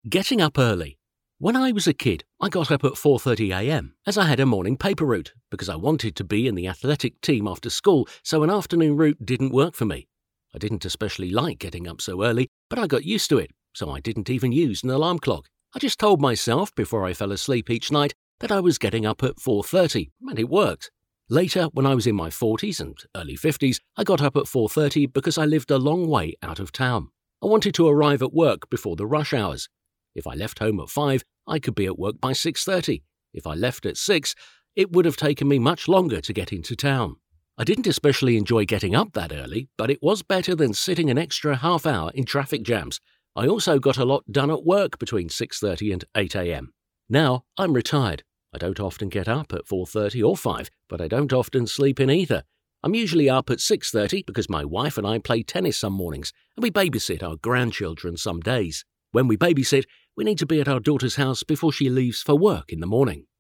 Getting up early. When I was a kid, I got up at 4:30 a.m. as I had a morning paper route because I wanted to be in the athletic team after school, so an afternoon route didn't work for me. I didn't especially like getting up so early, but I got used to it, so I didn't even use an alarm clock. I just told myself before I fell asleep each night that I was getting up at 4:30, and it worked. Later, when I was in my 40s and early 50s, I got up at 4:30 because I lived a long way out of town. I wanted to arrive at work before the rush hours. If I left home at 5, I could be at work by 6:30. If I left at 6, it would have taken me much longer to get into town. I didn't especially enjoy getting up that early, but it was better than sitting an extra half hour in traffic jams. I also got a lot done at work between 6:30 and 8 a.m. Now, I'm retired. I don't often get up at 4:30 or 5, but I don't often sleep in either. I'm usually up at 6:30 because my wife and I play tennis some mornings, and we babysit our grandchildren some days. When we babysit, we need to be at our daughter's house before she leaves for work in the morning.